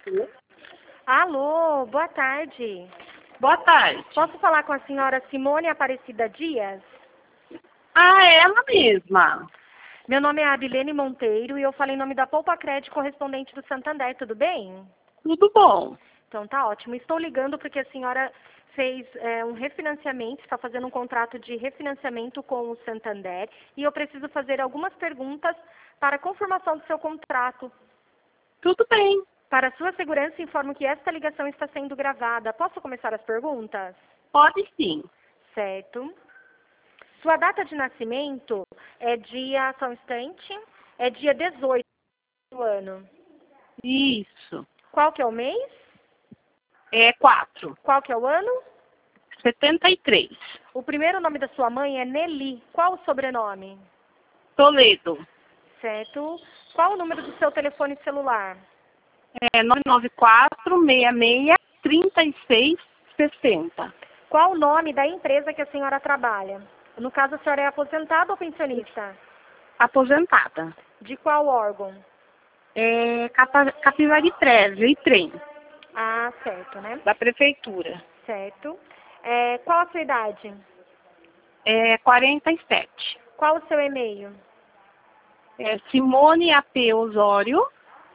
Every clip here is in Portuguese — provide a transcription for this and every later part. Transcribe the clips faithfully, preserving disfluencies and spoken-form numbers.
Alô, boa tarde. Boa tarde. Posso falar com a senhora Simone Aparecida Dias? Ah, é ela mesma. Meu nome é Abilene Monteiro e eu falo em nome da Poupa Crédito correspondente do Santander, tudo bem? Tudo bom. Então tá ótimo. Estou ligando porque a senhora fez é, um refinanciamento, está fazendo um contrato de refinanciamento com o Santander e eu preciso fazer algumas perguntas para confirmação do seu contrato. Tudo bem. Para sua segurança, informo que esta ligação está sendo gravada. Posso começar as perguntas? Pode sim. Certo. Sua data de nascimento é dia, só um instante, é dia dezoito do ano. Isso. Qual que é o mês? É quatro. Qual que é o ano? Setenta e três. O primeiro nome da sua mãe é Nelly. Qual o sobrenome? Toledo. Certo. Qual o número do seu telefone celular? É nove nove quatro, seis seis, três seis, sessenta. Qual o nome da empresa que a senhora trabalha? No caso, a senhora é aposentada ou pensionista? Aposentada. De qual órgão? É Capa- Capivari Prévio e Trem. Ah, certo, né? Da prefeitura. Certo. É, qual a sua idade? É quarenta e sete. Qual o seu e-mail? É Simone A P Osório.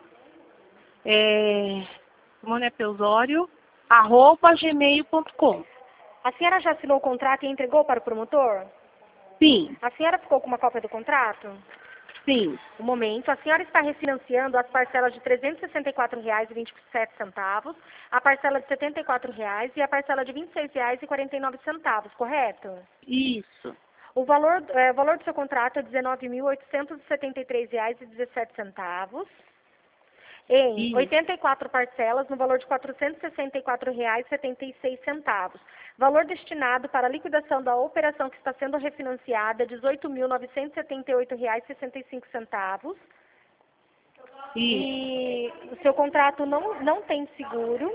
É Simone A P Osório, arroba gmail ponto com. A senhora já assinou o contrato e entregou para o promotor? Sim, A senhora ficou com uma cópia do contrato? sim. Um momento. A senhora está refinanciando as parcelas de trezentos e sessenta e quatro reais e vinte e sete centavos, a parcela de setenta e quatro reais e a parcela de vinte e seis reais e quarenta e nove centavos, correto? Isso. O valor, é, o valor do seu contrato é dezenove mil oitocentos e setenta e três reais e dezessete centavos. Em Isso. oitenta e quatro parcelas, no valor de quatrocentos e sessenta e quatro reais e setenta e seis centavos. Valor destinado para a liquidação da operação que está sendo refinanciada, dezoito mil novecentos e setenta e oito reais e sessenta e cinco centavos. Isso. E o seu contrato não, não tem seguro.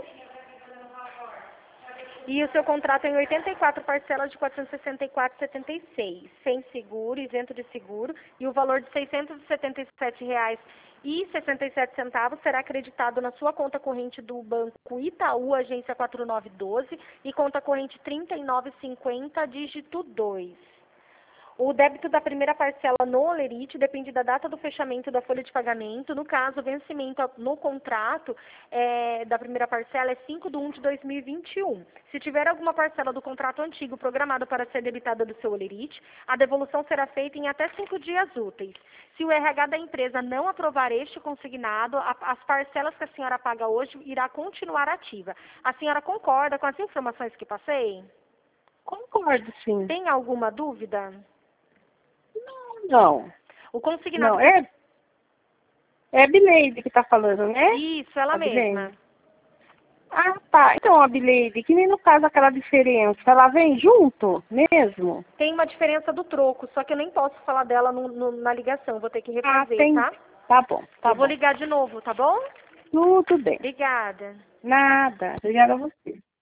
E o seu contrato é em oitenta e quatro parcelas de quatrocentos e sessenta e quatro reais e setenta e seis centavos, sem seguro, isento de seguro, e o valor de seiscentos e setenta e sete reais e sessenta e sete centavos será acreditado na sua conta corrente do Banco Itaú, agência quatro nove um dois, e conta corrente trinta e nove cinquenta, dígito dois. O débito da primeira parcela no Olerite depende da data do fechamento da folha de pagamento. No caso, o vencimento no contrato é, da primeira parcela é cinco de um de dois mil e vinte e um. Se tiver alguma parcela do contrato antigo programada para ser debitada do seu Olerite, a devolução será feita em até cinco dias úteis. Se o R H da empresa não aprovar este consignado, a, as parcelas que a senhora paga hoje irá continuar ativa. A senhora concorda com as informações que passei? Concordo, sim. Tem alguma dúvida? Não. O consignado... Não, é, é a Bileide que tá falando, né? Isso, ela A mesma. Bileide. Ah, tá. Então, a Bileide, que nem no caso aquela diferença, ela vem junto mesmo? Tem uma diferença do troco, só que eu nem posso falar dela no, no, na ligação. Vou ter que Ah, refazer, tem. tá? Tá bom, tá eu vou bom. ligar de novo, tá bom? Tudo bem. Obrigada. Nada. Obrigada a você.